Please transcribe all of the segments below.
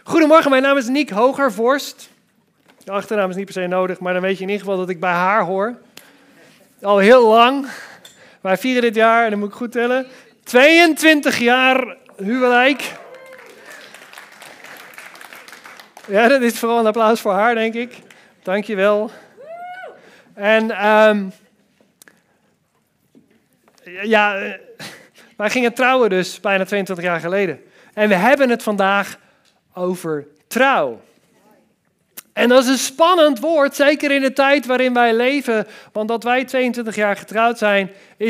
Goedemorgen, mijn naam is Niek Hogervorst. De achternaam is niet per se nodig, maar dan weet je in ieder geval dat ik bij haar hoor. Al heel lang. Wij vieren dit jaar, en dan moet ik goed tellen, 22 jaar huwelijk. Ja, dat is vooral een applaus voor haar, denk ik. Dank je wel. En wij gingen trouwen dus bijna 22 jaar geleden. En we hebben het vandaag over trouw. En dat is een spannend woord, zeker in de tijd waarin wij leven. Want dat wij 22 jaar getrouwd zijn,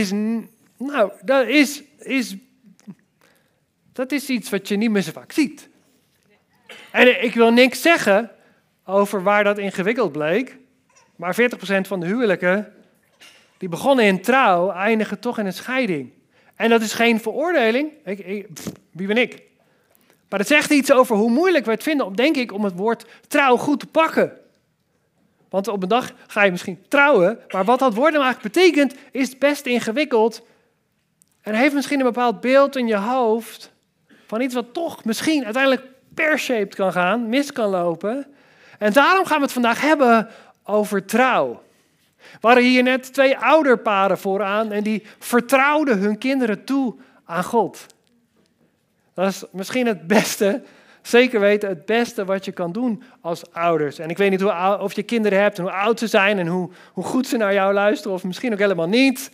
dat is iets wat je niet meer zo vaak ziet. En ik wil niks zeggen over waar dat ingewikkeld bleek. Maar 40% van de huwelijken die begonnen in trouw, eindigen toch in een scheiding. En dat is geen veroordeling. Wie ben ik? Maar het zegt iets over hoe moeilijk we het vinden, denk ik, om het woord trouw goed te pakken. Want op een dag ga je misschien trouwen, maar wat dat woord nou eigenlijk betekent, is best ingewikkeld. En heeft misschien een bepaald beeld in je hoofd van iets wat toch misschien uiteindelijk pear-shaped kan gaan, mis kan lopen. En daarom gaan we het vandaag hebben over trouw. We hadden hier net 2 ouderparen vooraan en die vertrouwden hun kinderen toe aan God. Dat is misschien het beste, zeker weten, het beste wat je kan doen als ouders. En ik weet niet of je kinderen hebt en hoe oud ze zijn en hoe goed ze naar jou luisteren, of misschien ook helemaal niet.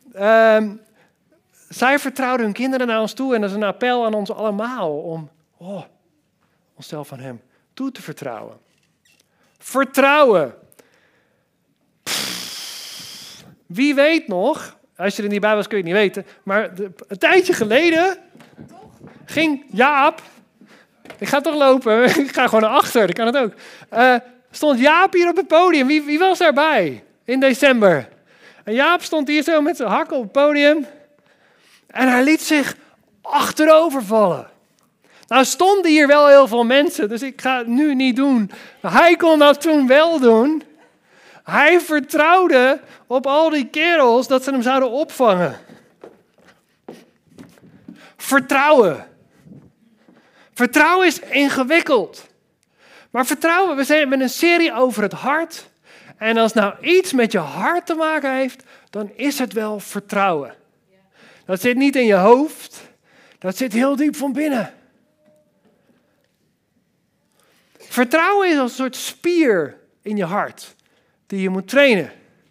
Zij vertrouwden hun kinderen naar ons toe en dat is een appel aan ons allemaal om onszelf aan hem toe te vertrouwen. Vertrouwen. Wie weet nog, als je er niet bij was kun je het niet weten, maar een tijdje geleden ging Jaap, ik ga toch lopen, ik ga gewoon naar achter, dat kan het ook. Stond Jaap hier op het podium, wie was daarbij in december? En Jaap stond hier zo met zijn hakken op het podium en hij liet zich achterover vallen. Nou stonden hier wel heel veel mensen, dus ik ga het nu niet doen. Maar hij kon dat toen wel doen. Hij vertrouwde op al die kerels dat ze hem zouden opvangen. Vertrouwen. Vertrouwen is ingewikkeld. Maar vertrouwen, we zijn met een serie over het hart. En als nou iets met je hart te maken heeft, dan is het wel vertrouwen. Dat zit niet in je hoofd, dat zit heel diep van binnen. Vertrouwen is als een soort spier in je hart die je moet trainen.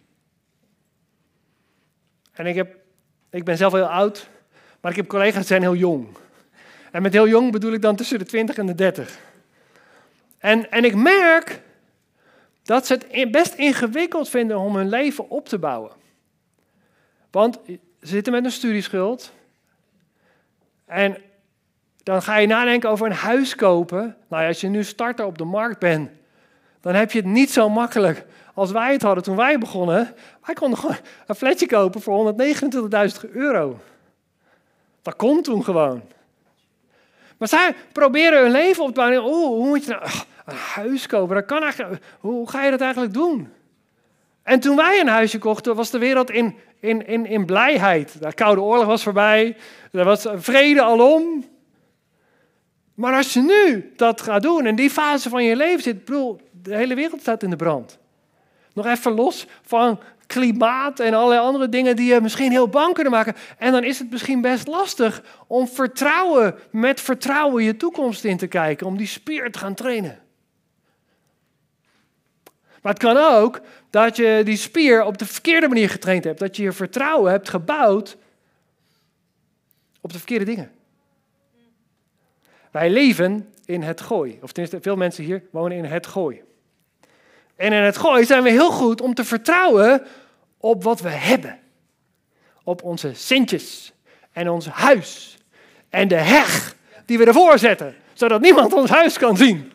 En ik ben zelf heel oud, maar ik heb collega's die zijn heel jong. En met heel jong bedoel ik dan tussen de 20 en de 30. En ik merk dat ze het best ingewikkeld vinden om hun leven op te bouwen. Want ze zitten met een studieschuld. En dan ga je nadenken over een huis kopen. Nou ja, als je nu starter op de markt bent, dan heb je het niet zo makkelijk als wij het hadden toen wij begonnen. Wij konden gewoon een flatje kopen voor €129.000. Dat kon toen gewoon. Maar zij proberen hun leven op te bouwen. Hoe moet je nou een huis kopen? Dat kan eigenlijk, hoe ga je dat eigenlijk doen? En toen wij een huisje kochten, was de wereld in blijheid. De Koude Oorlog was voorbij. Er was vrede alom. Maar als je nu dat gaat doen, in die fase van je leven zit, de hele wereld staat in de brand. Nog even los van klimaat en allerlei andere dingen die je misschien heel bang kunnen maken. En dan is het misschien best lastig om met vertrouwen je toekomst in te kijken, om die spier te gaan trainen. Maar het kan ook dat je die spier op de verkeerde manier getraind hebt, dat je je vertrouwen hebt gebouwd op de verkeerde dingen. Wij leven in het Gooi. Of tenminste, veel mensen hier wonen in het Gooi. En in het Gooi zijn we heel goed om te vertrouwen op wat we hebben. Op onze centjes en ons huis. En de heg die we ervoor zetten, zodat niemand ons huis kan zien.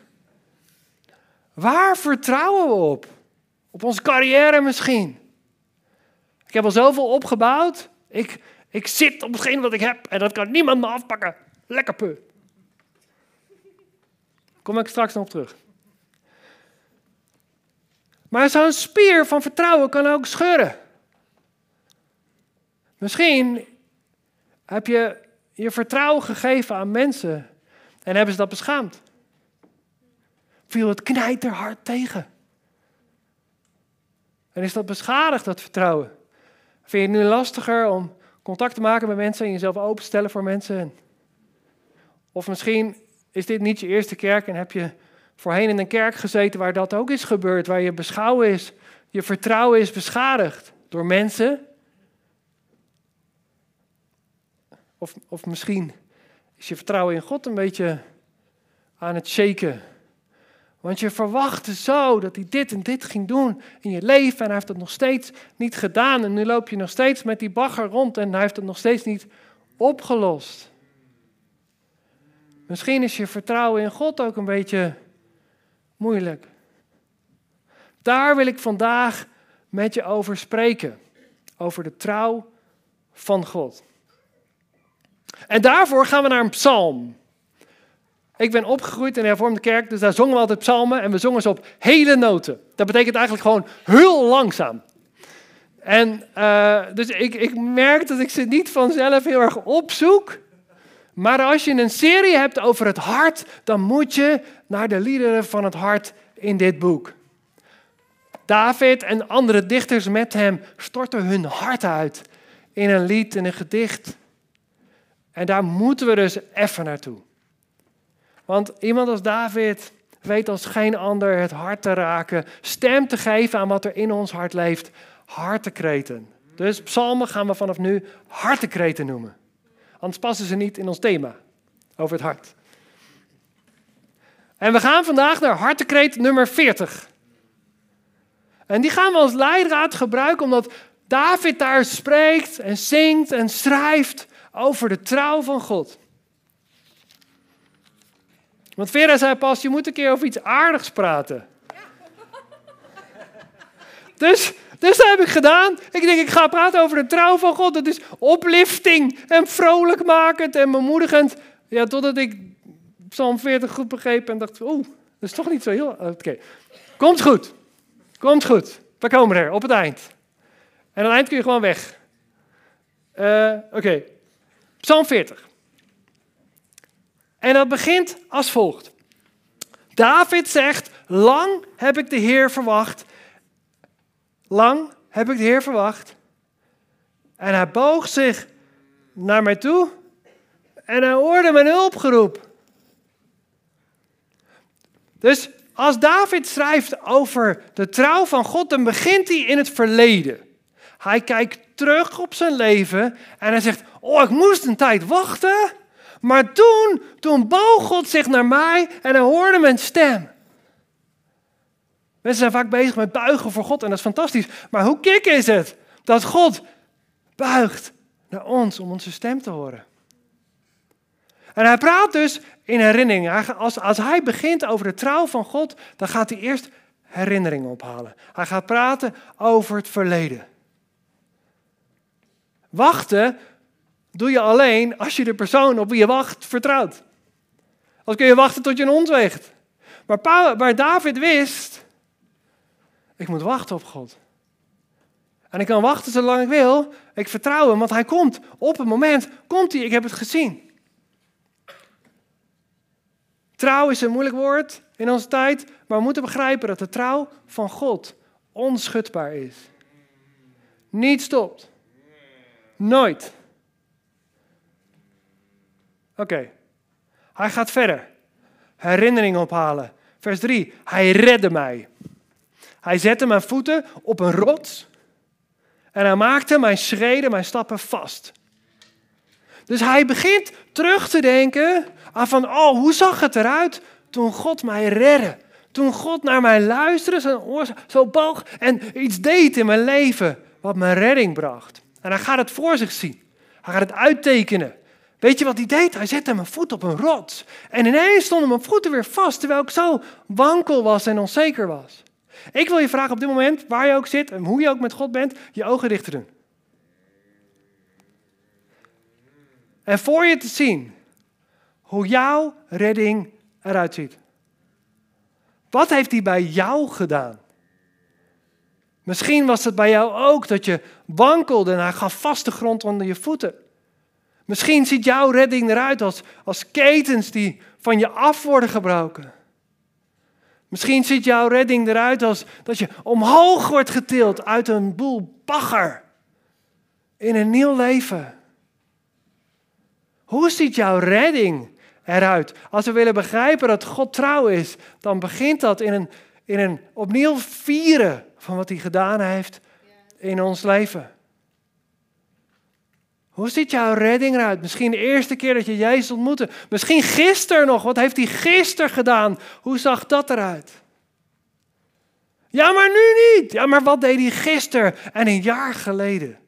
Waar vertrouwen we op? Op onze carrière misschien. Ik heb al zoveel opgebouwd. Ik zit op hetgeen wat ik heb en dat kan niemand me afpakken. Lekker pu. Kom ik straks nog op terug. Maar zo'n spier van vertrouwen kan ook scheuren. Misschien heb je je vertrouwen gegeven aan mensen en hebben ze dat beschaamd. viel het knijterhard tegen. En is dat beschadigd, dat vertrouwen? Vind je het nu lastiger om contact te maken met mensen en jezelf open te stellen voor mensen? Of misschien is dit niet je eerste kerk en heb je voorheen in een kerk gezeten waar dat ook is gebeurd, waar je beschouwen is, je vertrouwen is beschadigd door mensen. Of misschien is je vertrouwen in God een beetje aan het shaken. Want je verwachtte zo dat hij dit en dit ging doen in je leven en hij heeft het nog steeds niet gedaan. En nu loop je nog steeds met die bagger rond en hij heeft het nog steeds niet opgelost. Misschien is je vertrouwen in God ook een beetje moeilijk. Daar wil ik vandaag met je over spreken. Over de trouw van God. En daarvoor gaan we naar een psalm. Ik ben opgegroeid in de hervormde kerk, dus daar zongen we altijd psalmen en we zongen ze op hele noten. Dat betekent eigenlijk gewoon heel langzaam. En dus ik merk dat ik ze niet vanzelf heel erg opzoek. Maar als je een serie hebt over het hart, dan moet je naar de liederen van het hart in dit boek. David en andere dichters met hem storten hun hart uit in een lied, in een gedicht. En daar moeten we dus even naartoe. Want iemand als David weet als geen ander het hart te raken, stem te geven aan wat er in ons hart leeft, hartekreten. Dus psalmen gaan we vanaf nu hartekreten noemen. Anders passen ze niet in ons thema over het hart. En we gaan vandaag naar hartekreet nummer 40. En die gaan we als leidraad gebruiken omdat David daar spreekt en zingt en schrijft over de trouw van God. Want Vera zei pas, je moet een keer over iets aardigs praten. Dus dat heb ik gedaan. Ik denk, ik ga praten over de trouw van God. Dat is oplifting en vrolijkmakend en bemoedigend. Ja, totdat ik Psalm 40 goed begreep en dacht, dat is toch niet zo heel... Oké. Komt goed. Komt goed. We komen er op het eind. En aan het eind kun je gewoon weg. Oké. Psalm 40. En dat begint als volgt. David zegt, lang heb ik de Heer verwacht. Lang heb ik de Heer verwacht. En hij boog zich naar mij toe. En hij hoorde mijn hulpgeroep. Dus als David schrijft over de trouw van God, dan begint hij in het verleden. Hij kijkt terug op zijn leven en hij zegt, ik moest een tijd wachten. Maar toen boog God zich naar mij en hij hoorde mijn stem. Mensen zijn vaak bezig met buigen voor God en dat is fantastisch. Maar hoe kick is het dat God buigt naar ons om onze stem te horen? En hij praat dus in herinneringen. Als hij begint over de trouw van God, dan gaat hij eerst herinneringen ophalen. Hij gaat praten over het verleden. Wachten doe je alleen als je de persoon op wie je wacht vertrouwt. Als kun je wachten tot je een hond weegt. Maar David wist, ik moet wachten op God. En ik kan wachten zolang ik wil. Ik vertrouw hem, want hij komt. Op het moment komt hij, ik heb het gezien. Trouw is een moeilijk woord in onze tijd, maar we moeten begrijpen dat de trouw van God onschudbaar is. Niet stopt. Nooit. Oké. Hij gaat verder. Herinneringen ophalen. Vers 3. Hij redde mij. Hij zette mijn voeten op een rots. En hij maakte mijn schreden, mijn stappen vast. Dus hij begint terug te denken aan van, hoe zag het eruit toen God mij redde? Toen God naar mij luisterde, zijn oor zo boog en iets deed in mijn leven wat mijn redding bracht. En hij gaat het voor zich zien. Hij gaat het uittekenen. Weet je wat hij deed? Hij zette mijn voet op een rots. En ineens stonden mijn voeten weer vast, terwijl ik zo wankel was en onzeker was. Ik wil je vragen op dit moment, waar je ook zit en hoe je ook met God bent, je ogen dicht te doen. En voor je te zien hoe jouw redding eruit ziet. Wat heeft hij bij jou gedaan? Misschien was het bij jou ook dat je wankelde en hij gaf vaste grond onder je voeten. Misschien ziet jouw redding eruit als ketens die van je af worden gebroken. Misschien ziet jouw redding eruit als dat je omhoog wordt getild uit een boel bagger in een nieuw leven. Hoe ziet jouw redding eruit? Als we willen begrijpen dat God trouw is, dan begint dat in een opnieuw vieren van wat hij gedaan heeft in ons leven. Hoe ziet jouw redding eruit? Misschien de eerste keer dat je Jezus ontmoette. Misschien gisteren nog. Wat heeft hij gisteren gedaan? Hoe zag dat eruit? Ja, maar nu niet. Ja, maar wat deed hij gisteren en een jaar geleden?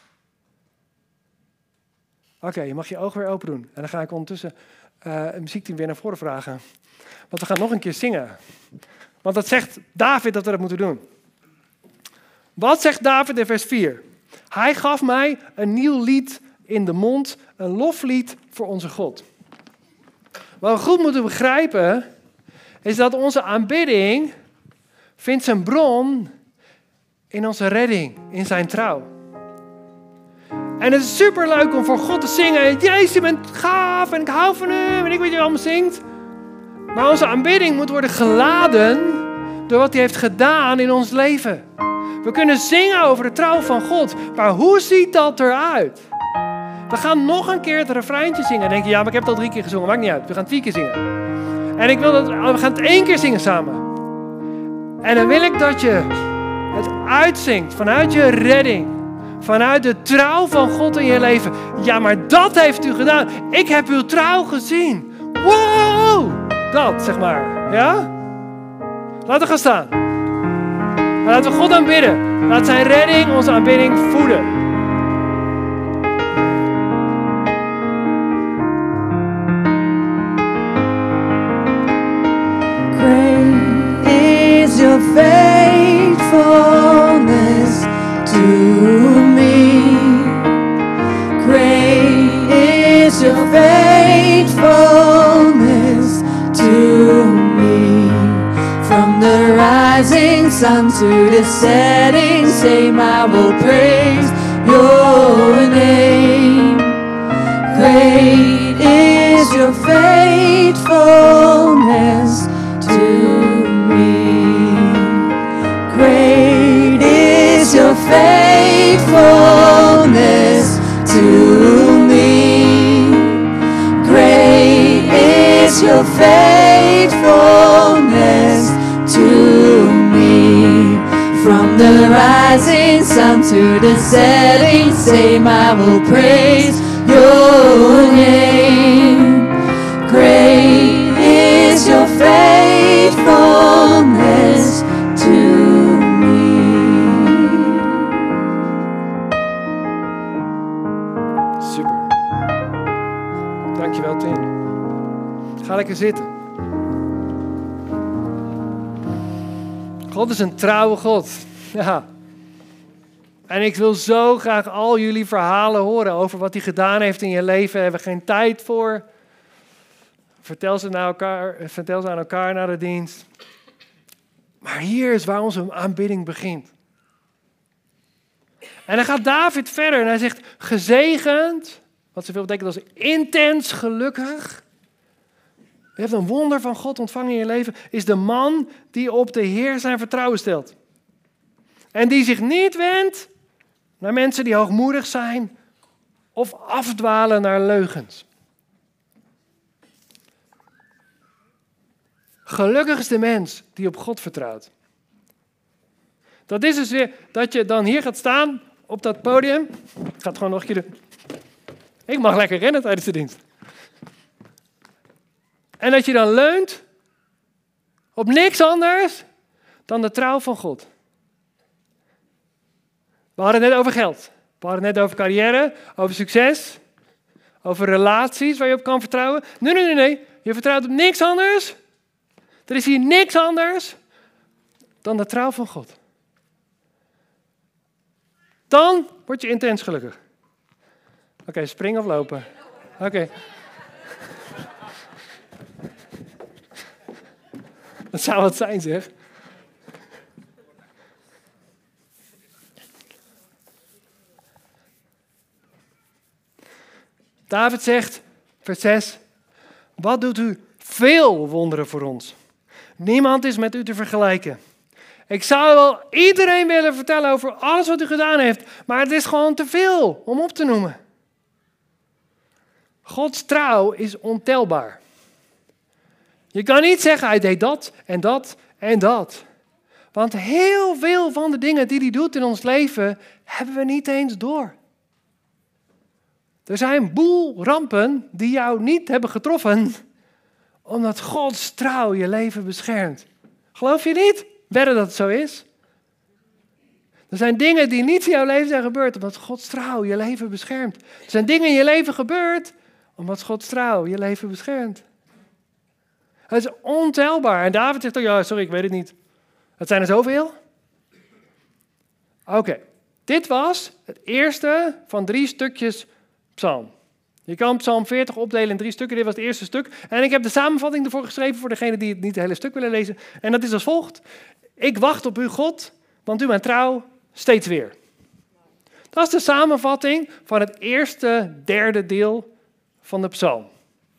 Oké, je mag je ogen weer open doen. En dan ga ik ondertussen het muziekteam weer naar voren vragen. Want we gaan nog een keer zingen. Want dat zegt David dat we dat moeten doen. Wat zegt David in vers 4? Hij gaf mij een nieuw lied in de mond, een loflied voor onze God. Wat we goed moeten begrijpen, is dat onze aanbidding vindt zijn bron in onze redding, in zijn trouw. En het is superleuk om voor God te zingen. Jezus, je bent gaaf en ik hou van hem en ik weet wat je allemaal zingt. Maar onze aanbidding moet worden geladen door wat hij heeft gedaan in ons leven. We kunnen zingen over de trouw van God, maar hoe ziet dat eruit? We gaan nog een keer het refreintje zingen. Dan denk je, ja, maar ik heb het al 3 keer gezongen, maakt niet uit. We gaan het 4 keer zingen. En we gaan het 1 keer zingen samen. En dan wil ik dat je het uitzingt vanuit je redding. Vanuit de trouw van God in je leven. Ja, maar dat heeft u gedaan. Ik heb uw trouw gezien. Wow! Dat, zeg maar. Ja? Laten we gaan staan. En laten we God aanbidden. Laat zijn redding onze aanbidding voeden. Great is your faithfulness to me. Great is your faithfulness to me. From the rising sun to the setting same, I will praise your name. Great is your faithfulness to me. Great is your faithfulness to me. Great is your faithfulness to me. From the rising sun to the setting same, I will praise your name. Great is your faithfulness to me. Super. Dankjewel, Tim. Ga lekker zitten. God is een trouwe God. Ja. En ik wil zo graag al jullie verhalen horen over wat hij gedaan heeft in je leven. Daar hebben we geen tijd voor. Vertel ze aan elkaar na de dienst. Maar hier is waar onze aanbidding begint. En dan gaat David verder en hij zegt, gezegend, wat zoveel betekent als intens gelukkig. Je hebt een wonder van God ontvangen in je leven, is de man die op de Heer zijn vertrouwen stelt. En die zich niet wendt naar mensen die hoogmoedig zijn of afdwalen naar leugens. Gelukkig is de mens die op God vertrouwt. Dat is dus weer dat je dan hier gaat staan op dat podium. Ik ga het gewoon nog een keer doen. Ik mag lekker rennen tijdens de dienst. En dat je dan leunt op niks anders dan de trouw van God. We hadden het net over geld. We hadden het net over carrière, over succes, over relaties waar je op kan vertrouwen. Nee. Je vertrouwt op niks anders. Er is hier niks anders dan de trouw van God. Dan word je intens gelukkig. Oké, springen of lopen? Oké. Dat zou wat zijn, zeg. David zegt, vers 6, wat doet u veel wonderen voor ons? Niemand is met u te vergelijken. Ik zou wel iedereen willen vertellen over alles wat u gedaan heeft, maar het is gewoon te veel om op te noemen. Gods trouw is ontelbaar. Je kan niet zeggen, hij deed dat en dat en dat. Want heel veel van de dingen die hij doet in ons leven, hebben we niet eens door. Er zijn een boel rampen die jou niet hebben getroffen, omdat Gods trouw je leven beschermt. Geloof je niet? Wedden dat het zo is? Er zijn dingen die niet in jouw leven zijn gebeurd, omdat Gods trouw je leven beschermt. Er zijn dingen in je leven gebeurd, omdat Gods trouw je leven beschermt. Het is ontelbaar. En David zegt ook, ja, sorry, ik weet het niet. Het zijn er zoveel? Oké, dit was het eerste van 3 stukjes psalm. Je kan psalm 40 opdelen in 3 stukken. Dit was het eerste stuk. En ik heb de samenvatting ervoor geschreven voor degenen die het niet het hele stuk willen lezen. En dat is als volgt. Ik wacht op u, God, want u bent trouw steeds weer. Dat is de samenvatting van het eerste derde deel van de psalm.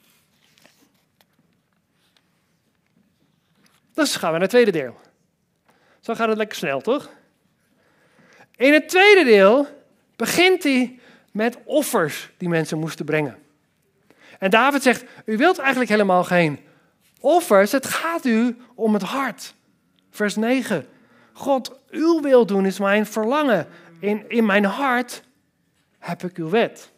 Dus gaan we naar het tweede deel. Zo gaat het lekker snel, toch? In het tweede deel begint hij met offers die mensen moesten brengen. En David zegt, u wilt eigenlijk helemaal geen offers, het gaat u om het hart. Vers 9, God, uw wil doen is mijn verlangen. In mijn hart heb ik uw wet.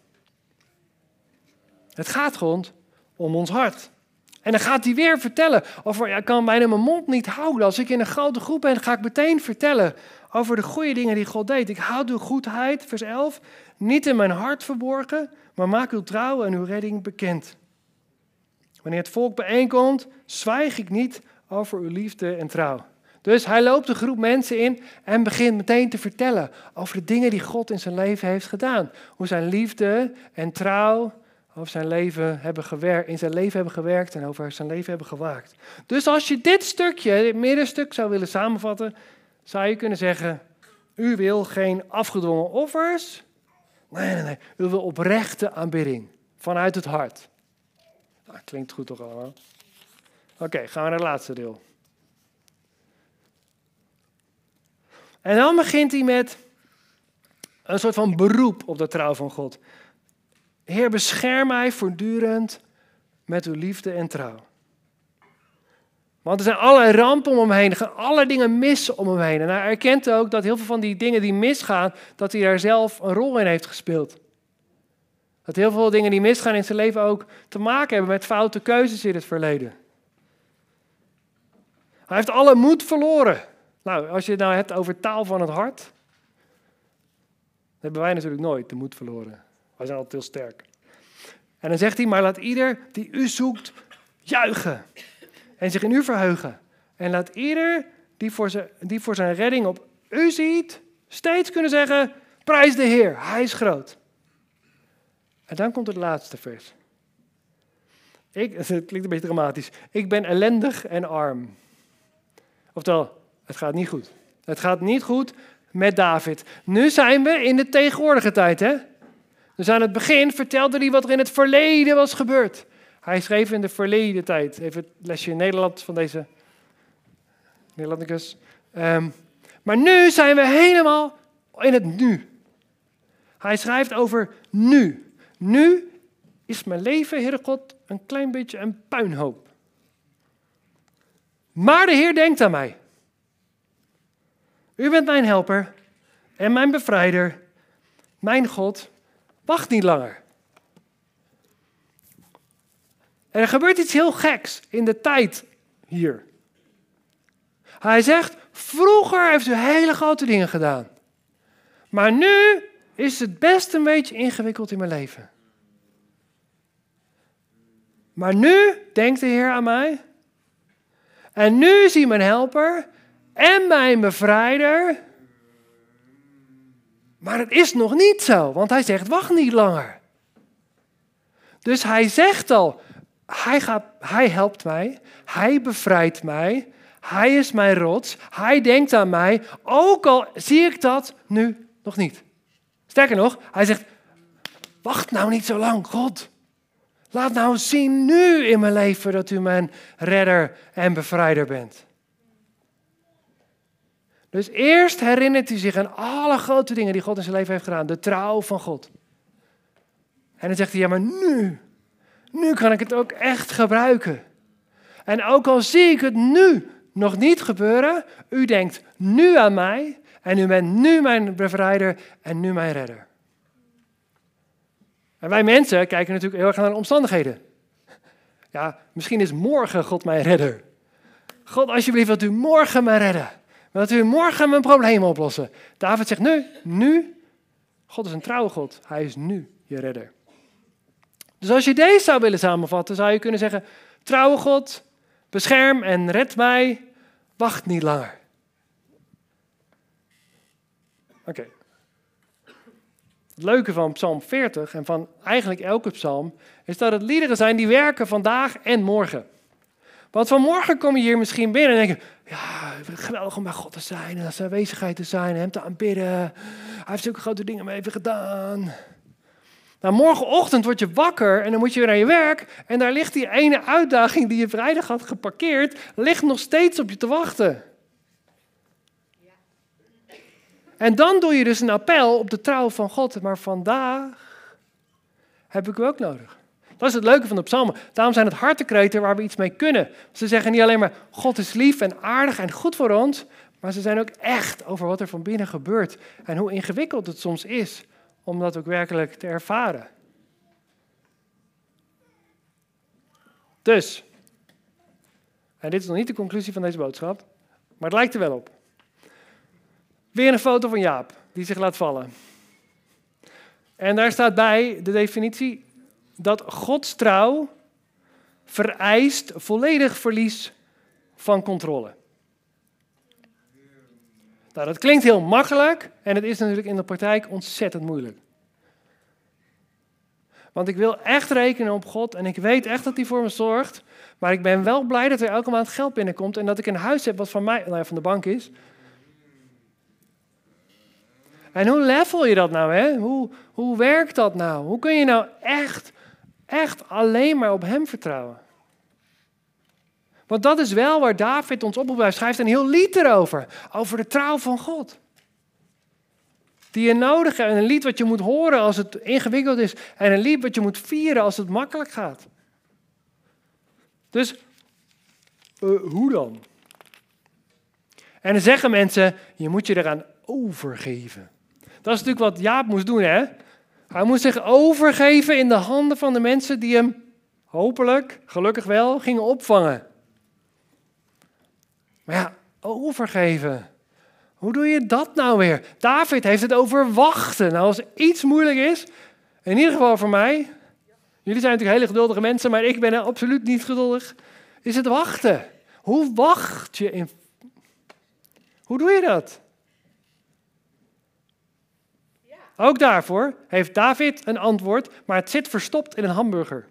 Het gaat gewoon om ons hart. En dan gaat hij weer vertellen over, ik kan bijna mijn mond niet houden. Als ik in een grote groep ben, ga ik meteen vertellen over de goede dingen die God deed. Ik houd uw goedheid, vers 11, niet in mijn hart verborgen, maar maak uw trouw en uw redding bekend. Wanneer het volk bijeenkomt, zwijg ik niet over uw liefde en trouw. Dus hij loopt een groep mensen in en begint meteen te vertellen over de dingen die God in zijn leven heeft gedaan. Hoe zijn liefde en trouw over zijn leven in zijn leven hebben gewerkt en over zijn leven hebben gewaakt. Dus als je dit stukje, dit middenstuk zou willen samenvatten, zou je kunnen zeggen, u wil geen afgedwongen offers. Nee. U wil oprechte aanbidding vanuit het hart. Nou, klinkt goed toch allemaal? Oké, gaan we naar het laatste deel. En dan begint hij met een soort van beroep op de trouw van God. Heer, bescherm mij voortdurend met uw liefde en trouw. Want er zijn allerlei rampen om hem heen. Er gaan allerlei dingen mis om hem heen. En hij erkent ook dat heel veel van die dingen die misgaan, dat hij daar zelf een rol in heeft gespeeld. Dat heel veel dingen die misgaan in zijn leven ook te maken hebben met foute keuzes in het verleden. Hij heeft alle moed verloren. Nou, als je het nou hebt over taal van het hart, dan hebben wij natuurlijk nooit de moed verloren. Wij zijn altijd heel sterk. En dan zegt hij, maar laat ieder die u zoekt juichen en zich in u verheugen. En laat ieder die voor zijn redding op u ziet, steeds kunnen zeggen, prijs de Heer, hij is groot. En dan komt het laatste vers. Het klinkt een beetje dramatisch. Ik ben ellendig en arm. Oftewel, het gaat niet goed. Het gaat niet goed met David. Nu zijn we in de tegenwoordige tijd, hè? Dus aan het begin vertelde hij wat er in het verleden was gebeurd. Hij schreef in de verleden tijd. Even het lesje in Nederland van deze Nederlandicus. Maar nu zijn we helemaal in het nu. Hij schrijft over nu. Nu is mijn leven, Heere God, een klein beetje een puinhoop. Maar de Heer denkt aan mij. U bent mijn helper en mijn bevrijder. Mijn God, wacht niet langer. En er gebeurt iets heel geks in de tijd hier. Hij zegt, vroeger heeft u hele grote dingen gedaan. Maar nu is het best een beetje ingewikkeld in mijn leven. Maar nu denkt de Heer aan mij. En nu is hij mijn helper en mijn bevrijder. Maar het is nog niet zo, want hij zegt, wacht niet langer. Dus hij zegt al, hij helpt mij, hij bevrijdt mij, hij is mijn rots, hij denkt aan mij, ook al zie ik dat nu nog niet. Sterker nog, hij zegt, wacht nou niet zo lang, God. Laat nou zien nu in mijn leven dat u mijn redder en bevrijder bent. Dus eerst herinnert hij zich aan alle grote dingen die God in zijn leven heeft gedaan. De trouw van God. En dan zegt hij, ja, maar nu kan ik het ook echt gebruiken. En ook al zie ik het nu nog niet gebeuren, u denkt nu aan mij en u bent nu mijn bevrijder en nu mijn redder. En wij mensen kijken natuurlijk heel erg naar de omstandigheden. Ja, misschien is morgen God mijn redder. God, alsjeblieft, wilt u morgen mij redden? Wilt u morgen mijn probleem oplossen? David zegt, nu. God is een trouwe God. Hij is nu je redder. Dus als je deze zou willen samenvatten, zou je kunnen zeggen, trouwe God, bescherm en red mij, wacht niet langer. Oké. Het leuke van Psalm 40 en van eigenlijk elke psalm is dat het liederen zijn die werken vandaag en morgen. Want vanmorgen kom je hier misschien binnen en denk je, ja, geweldig om bij God te zijn en zijn aanwezigheid te zijn en hem te aanbidden. Hij heeft zulke grote dingen mee gedaan. Nou, morgenochtend word je wakker en dan moet je weer naar je werk en daar ligt die ene uitdaging die je vrijdag had geparkeerd, ligt nog steeds op je te wachten. En dan doe je dus een appel op de trouw van God. Maar vandaag heb ik u ook nodig. Dat is het leuke van de psalmen. Daarom zijn het hartekreten waar we iets mee kunnen. Ze zeggen niet alleen maar God is lief en aardig en goed voor ons. Maar ze zijn ook echt over wat er van binnen gebeurt. En hoe ingewikkeld het soms is om dat ook werkelijk te ervaren. Dus, en dit is nog niet de conclusie van deze boodschap. Maar het lijkt er wel op. Weer een foto van Jaap, die zich laat vallen. En daar staat bij de definitie dat Gods trouw vereist volledig verlies van controle. Nou, dat klinkt heel makkelijk en het is natuurlijk in de praktijk ontzettend moeilijk. Want ik wil echt rekenen op God en ik weet echt dat hij voor me zorgt. Maar ik ben wel blij dat er elke maand geld binnenkomt en dat ik een huis heb wat van mij, van de bank is. En hoe level je dat nou, hè? Hoe werkt dat nou? Hoe kun je nou echt alleen maar op hem vertrouwen? Want dat is wel waar David ons oproept. Hij schrijft een heel lied erover. Over de trouw van God. Die je nodig hebt. En een lied wat je moet horen als het ingewikkeld is. En een lied wat je moet vieren als het makkelijk gaat. Dus, hoe dan? En dan zeggen mensen, je moet je eraan overgeven. Dat is natuurlijk wat Jaap moest doen, hè? Hij moest zich overgeven in de handen van de mensen die hem hopelijk, gelukkig wel, gingen opvangen. Maar ja, overgeven. Hoe doe je dat nou weer? David heeft het over wachten. Nou, als iets moeilijk is, in ieder geval voor mij, jullie zijn natuurlijk hele geduldige mensen, maar ik ben absoluut niet geduldig, is het wachten. Hoe wacht je Hoe doe je dat? Ook daarvoor heeft David een antwoord, maar het zit verstopt in een hamburger.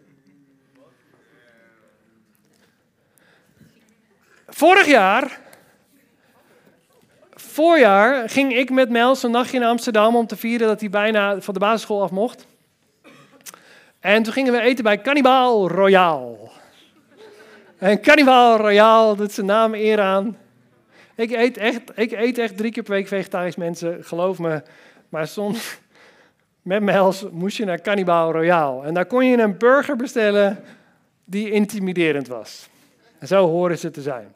Voorjaar ging ik met Mels een nachtje naar Amsterdam om te vieren dat hij bijna van de basisschool af mocht. En toen gingen we eten bij Cannibal Royal. En Cannibal Royal, dat is zijn naam eer aan. Ik eet echt 3 keer per week vegetarisch, mensen, geloof me. Maar soms met Mels moest je naar Cannibal Royal. En daar kon je een burger bestellen die intimiderend was. En zo horen ze te zijn.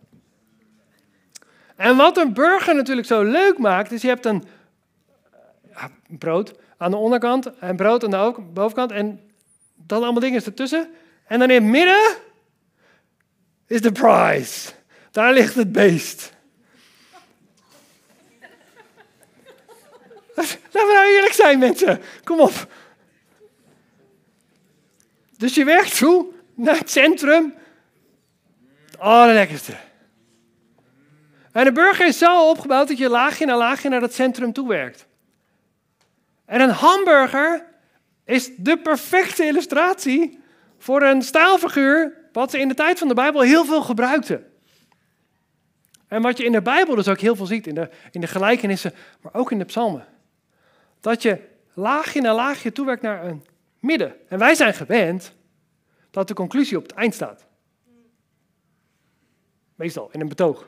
En wat een burger natuurlijk zo leuk maakt, is je hebt een brood aan de onderkant en brood aan de bovenkant en dan allemaal dingen ertussen. En dan in het midden is de prize. Daar ligt het beest. Laten we nou eerlijk zijn, mensen. Kom op. Dus je werkt toe naar het centrum. Het allerlekkerste. En de burger is zo opgebouwd dat je laagje na laagje naar dat centrum toe werkt. En een hamburger is de perfecte illustratie voor een staalfiguur wat ze in de tijd van de Bijbel heel veel gebruikten. En wat je in de Bijbel dus ook heel veel ziet, in de gelijkenissen, maar ook in de psalmen. Dat je laagje na laagje toewerkt naar een midden. En wij zijn gewend dat de conclusie op het eind staat. Meestal, in een betoog.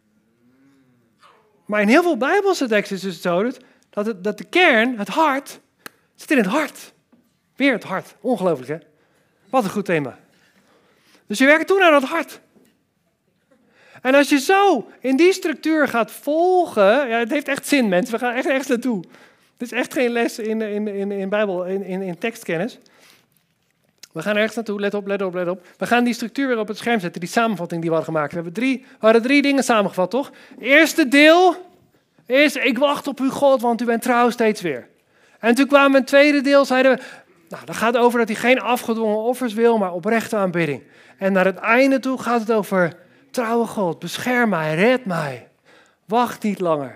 Maar in heel veel Bijbelse teksten is het zo dat de kern, het hart, zit in het hart. Weer het hart. Ongelooflijk, hè? Wat een goed thema. Dus je werkt toe naar dat hart. En als je zo in die structuur gaat volgen, ja, het heeft echt zin, mensen. We gaan echt naartoe. Dit is echt geen les in Bijbel, in tekstkennis. We gaan ergens naartoe, let op. We gaan die structuur weer op het scherm zetten, die samenvatting die we hadden gemaakt. We hadden 3 dingen samengevat, toch? Het eerste deel is, ik wacht op uw God, want u bent trouw steeds weer. En toen kwamen we een tweede deel, zeiden we, nou, dat gaat over dat hij geen afgedwongen offers wil, maar oprechte aanbidding. En naar het einde toe gaat het over, trouwe God, bescherm mij, red mij. Wacht niet langer.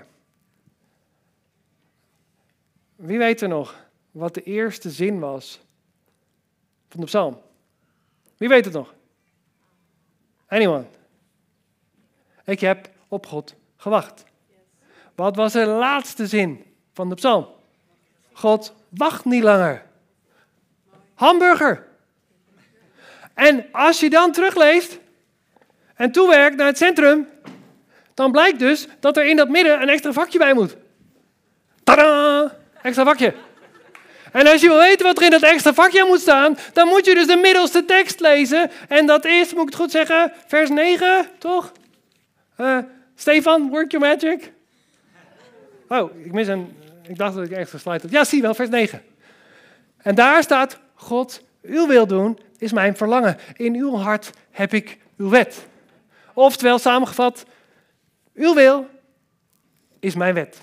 Wie weet er nog wat de eerste zin was van de psalm? Wie weet het nog? Anyone? Ik heb op God gewacht. Wat was de laatste zin van de psalm? God wacht niet langer. Hamburger. En als je dan terugleest en toewerkt naar het centrum, dan blijkt dus dat er in dat midden een extra vakje bij moet. Tadaa! Extra vakje. En als je wil weten wat er in dat extra vakje moet staan, dan moet je dus de middelste tekst lezen. En dat is, moet ik het goed zeggen, vers 9, toch? Stefan, work your magic. Oh, ik dacht dat ik extra slide had. Ja, zie wel, vers 9. En daar staat, God, uw wil doen is mijn verlangen. In uw hart heb ik uw wet. Oftewel, samengevat, uw wil is mijn wet.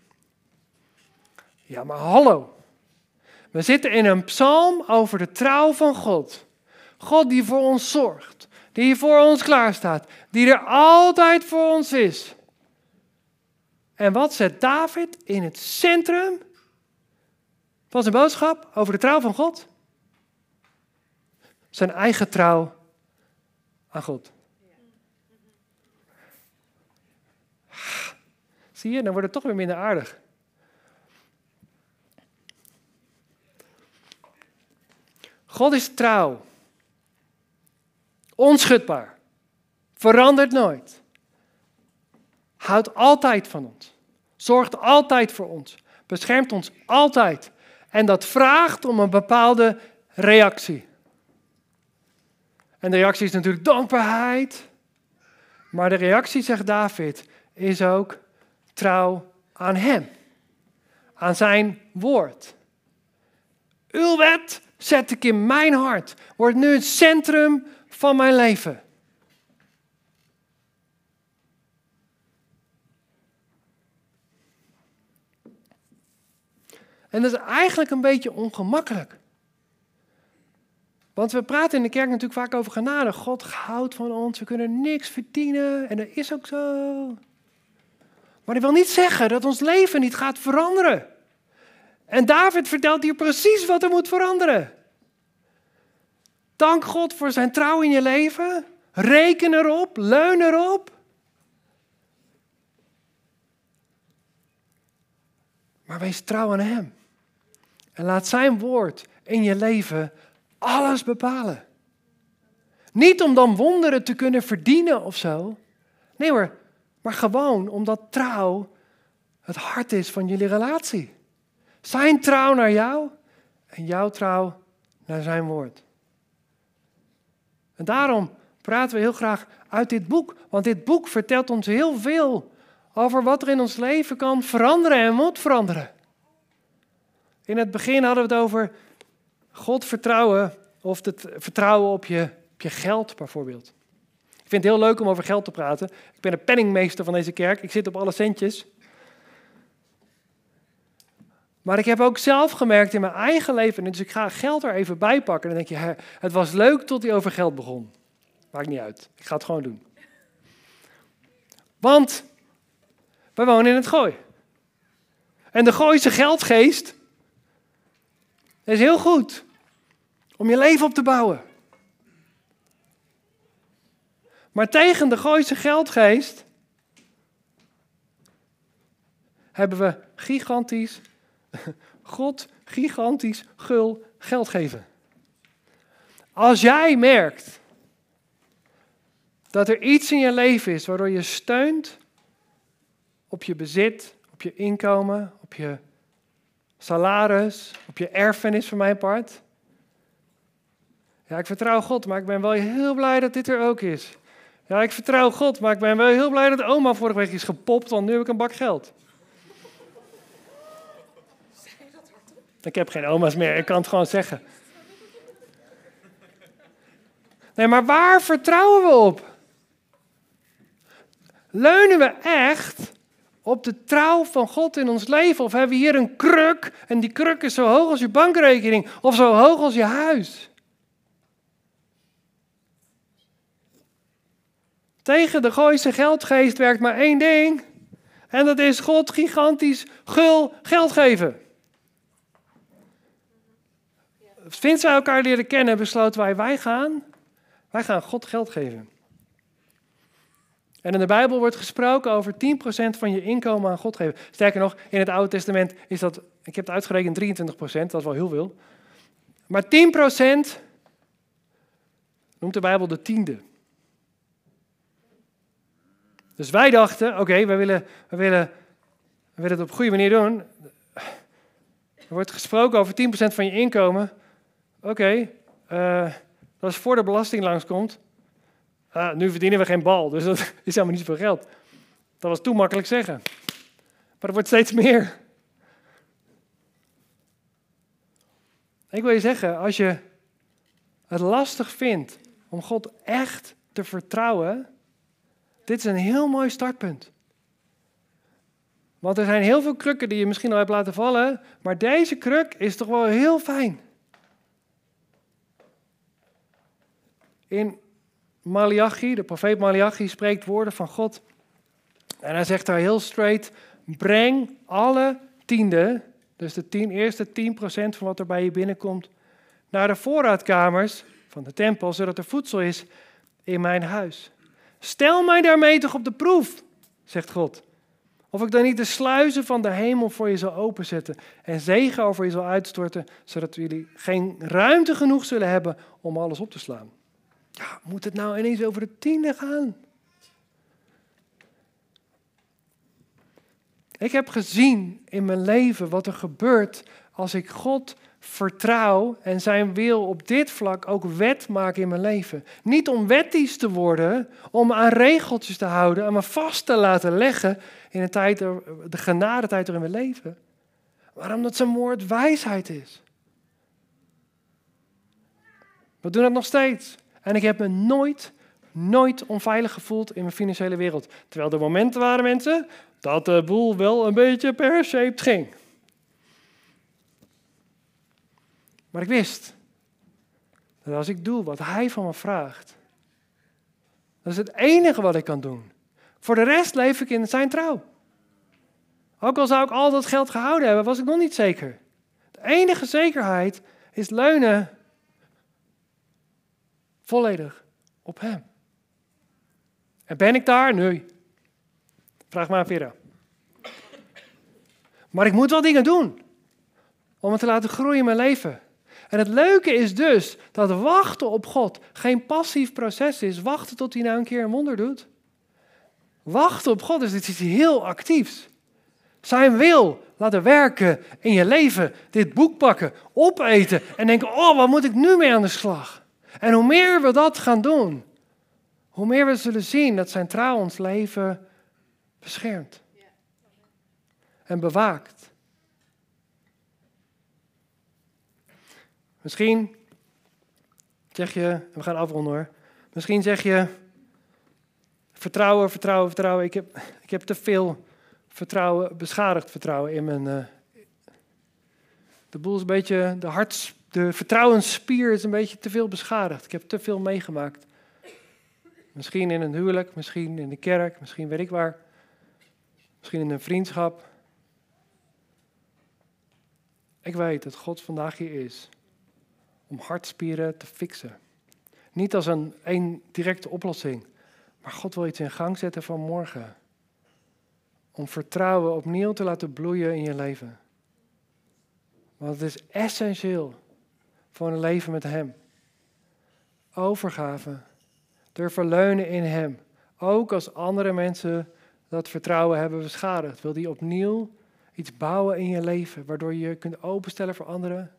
Ja, maar hallo. We zitten in een psalm over de trouw van God. God die voor ons zorgt. Die voor ons klaarstaat. Die er altijd voor ons is. En wat zet David in het centrum van zijn boodschap over de trouw van God? Zijn eigen trouw aan God. Zie je, dan wordt het toch weer minder aardig. God is trouw. Onschudbaar. Verandert nooit. Houdt altijd van ons. Zorgt altijd voor ons. Beschermt ons altijd. En dat vraagt om een bepaalde reactie. En de reactie is natuurlijk dankbaarheid. Maar de reactie, zegt David, is ook trouw aan hem. Aan zijn woord. Uw wet zet ik in mijn hart. Wordt nu het centrum van mijn leven. En dat is eigenlijk een beetje ongemakkelijk. Want we praten in de kerk natuurlijk vaak over genade. God houdt van ons, we kunnen niks verdienen. En dat is ook zo. Maar dat wil niet zeggen dat ons leven niet gaat veranderen. En David vertelt hier precies wat er moet veranderen. Dank God voor zijn trouw in je leven. Reken erop, leun erop. Maar wees trouw aan hem. En laat zijn woord in je leven alles bepalen. Niet om dan wonderen te kunnen verdienen of zo. Nee hoor, maar gewoon omdat trouw het hart is van jullie relatie. Zijn trouw naar jou en jouw trouw naar zijn woord. En daarom praten we heel graag uit dit boek. Want dit boek vertelt ons heel veel over wat er in ons leven kan veranderen en moet veranderen. In het begin hadden we het over God vertrouwen of het vertrouwen op je geld bijvoorbeeld. Ik vind het heel leuk om over geld te praten. Ik ben de penningmeester van deze kerk. Ik zit op alle centjes. Maar ik heb ook zelf gemerkt in mijn eigen leven, dus ik ga geld er even bij pakken. En dan denk je, het was leuk tot hij over geld begon. Maakt niet uit, ik ga het gewoon doen. Want wij wonen in het Gooi. En de Gooise geldgeest is heel goed om je leven op te bouwen. Maar tegen de Gooise geldgeest hebben we gigantisch gul geld geven. Als jij merkt dat er iets in je leven is waardoor je steunt op je bezit, op je inkomen, op je salaris, op je erfenis van mijn part. Ja, ik vertrouw God, maar ik ben wel heel blij dat dit er ook is. Ja, ik vertrouw God, maar ik ben wel heel blij dat oma vorige week is gepopt, want nu heb ik een bak geld. Ik heb geen oma's meer, ik kan het gewoon zeggen. Nee, maar waar vertrouwen we op? Leunen we echt op de trouw van God in ons leven? Of hebben we hier een kruk en die kruk is zo hoog als je bankrekening of zo hoog als je huis? Tegen de Gooise geldgeest werkt maar één ding. En dat is God gigantisch gul geld geven. Sinds wij elkaar leren kennen, besloten wij gaan God geld geven. En in de Bijbel wordt gesproken over 10% van je inkomen aan God geven. Sterker nog, in het Oude Testament is dat, ik heb het uitgerekend, 23%, dat is wel heel veel. Maar 10% noemt de Bijbel de tiende. Dus wij dachten, oké, we willen het op een goede manier doen. Er wordt gesproken over 10% van je inkomen. Oké, dat is voor de belasting langskomt. Nu verdienen we geen bal, dus dat is helemaal niet zoveel geld. Dat was toen makkelijk zeggen. Maar het wordt steeds meer. Ik wil je zeggen, als je het lastig vindt om God echt te vertrouwen, dit is een heel mooi startpunt. Want er zijn heel veel krukken die je misschien al hebt laten vallen, maar deze kruk is toch wel heel fijn. In Maleachi, de profeet Maleachi, spreekt woorden van God. En hij zegt daar heel straight, breng alle tiende, dus de eerste 10% van wat er bij je binnenkomt, naar de voorraadkamers van de tempel, zodat er voedsel is in mijn huis. Stel mij daarmee toch op de proef, zegt God. Of ik dan niet de sluizen van de hemel voor je zal openzetten en zegen over je zal uitstorten, zodat jullie geen ruimte genoeg zullen hebben om alles op te slaan. Ja, moet het nou ineens over de tiende gaan? Ik heb gezien in mijn leven wat er gebeurt als ik God vertrouw en zijn wil op dit vlak ook wet maak in mijn leven. Niet om wettisch te worden, om aan regeltjes te houden en me vast te laten leggen in de genadetijd waarin we leven. Maar omdat zijn woord wijsheid is. We doen het nog steeds. En ik heb me nooit onveilig gevoeld in mijn financiële wereld. Terwijl er momenten waren, mensen, dat de boel wel een beetje pear-shaped ging. Maar ik wist dat als ik doe wat hij van me vraagt, dat is het enige wat ik kan doen. Voor de rest leef ik in zijn trouw. Ook al zou ik al dat geld gehouden hebben, was ik nog niet zeker. De enige zekerheid is leunen volledig op hem. En ben ik daar? Nee. Vraag maar aan Vera. Maar ik moet wel dingen doen om het te laten groeien in mijn leven. En het leuke is dus dat wachten op God geen passief proces is. Wachten tot hij nou een keer een wonder doet. Wachten op God is iets heel actiefs. Zijn wil laten werken in je leven. Dit boek pakken, opeten en denken, oh, wat moet ik nu mee aan de slag? En hoe meer we dat gaan doen, hoe meer we zullen zien dat zijn trouw ons leven beschermt. En bewaakt. Misschien zeg je, en we gaan afronden hoor. Misschien zeg je, vertrouwen. Ik heb te veel vertrouwen, beschadigd vertrouwen in mijn... de boel is een beetje, de vertrouwensspier is een beetje te veel beschadigd. Ik heb te veel meegemaakt. Misschien in een huwelijk, misschien in de kerk, misschien weet ik waar. Misschien in een vriendschap. Ik weet dat God vandaag hier is om hartspieren te fixen. Niet als een directe oplossing, maar God wil iets in gang zetten van morgen. Om vertrouwen opnieuw te laten bloeien in je leven. Want het is essentieel voor een leven met hem. Overgave. Durven leunen in hem. Ook als andere mensen dat vertrouwen hebben beschadigd. Wil die opnieuw iets bouwen in je leven, waardoor je je kunt openstellen voor anderen?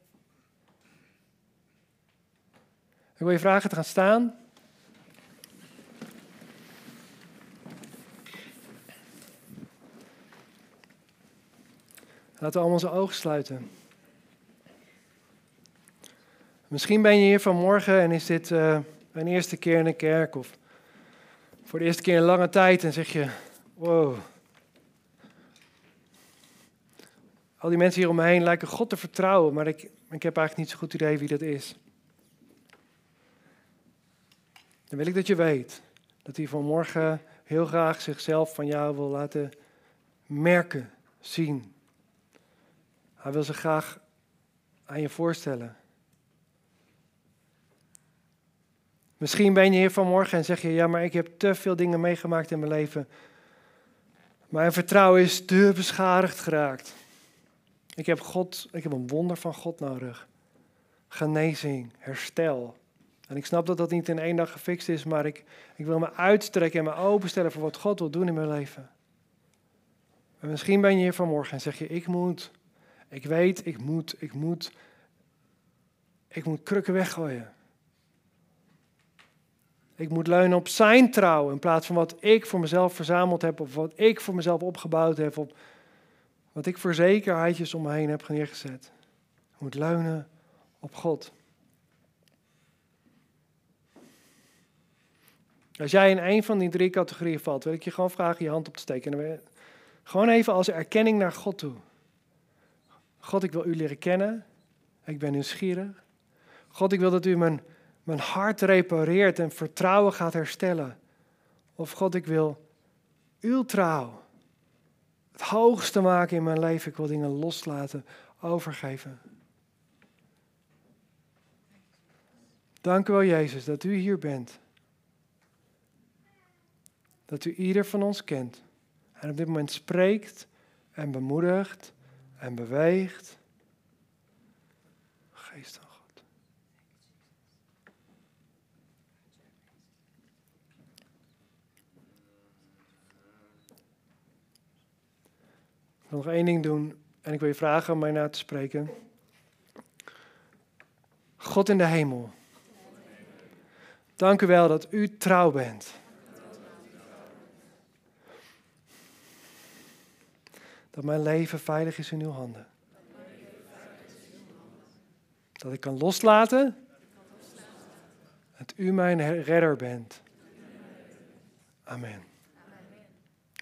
Ik wil je vragen te gaan staan. Laten we allemaal onze ogen sluiten. Misschien ben je hier vanmorgen en is dit een eerste keer in een kerk of voor de eerste keer in lange tijd en zeg je, wow. Al die mensen hier om me heen lijken God te vertrouwen, maar ik heb eigenlijk niet zo'n goed idee wie dat is. Dan wil ik dat je weet dat hij vanmorgen heel graag zichzelf van jou wil laten merken, zien. Hij wil zich graag aan je voorstellen. Misschien ben je hier vanmorgen en zeg je, ja, maar ik heb te veel dingen meegemaakt in mijn leven. Mijn vertrouwen is te beschadigd geraakt. Ik heb een wonder van God nodig. Genezing, herstel. En ik snap dat dat niet in 1 dag gefixt is, maar ik wil me uitstrekken en me openstellen voor wat God wil doen in mijn leven. En misschien ben je hier vanmorgen en zeg je, ik moet krukken weggooien. Ik moet leunen op zijn trouw in plaats van wat ik voor mezelf verzameld heb of wat ik voor mezelf opgebouwd heb, op wat ik voor zekerheidjes om me heen heb neergezet. Ik moet leunen op God. Als jij in een van die 3 categorieën valt, wil ik je gewoon vragen je hand op te steken. Gewoon even als erkenning naar God toe. God, ik wil u leren kennen. Ik ben nieuwsgierig. God, ik wil dat u mijn hart repareert en vertrouwen gaat herstellen. Of God, ik wil uw trouw het hoogste maken in mijn leven. Ik wil dingen loslaten, overgeven. Dank u wel, Jezus, dat u hier bent. Dat u ieder van ons kent. En op dit moment spreekt en bemoedigt en beweegt. Geest van God. Ik wil nog 1 ding doen en ik wil je vragen om mij na te spreken. God in de hemel. Dank u wel dat u trouw bent. Dat mijn leven veilig is in uw handen. Dat ik kan loslaten. Dat u mijn redder bent. Amen.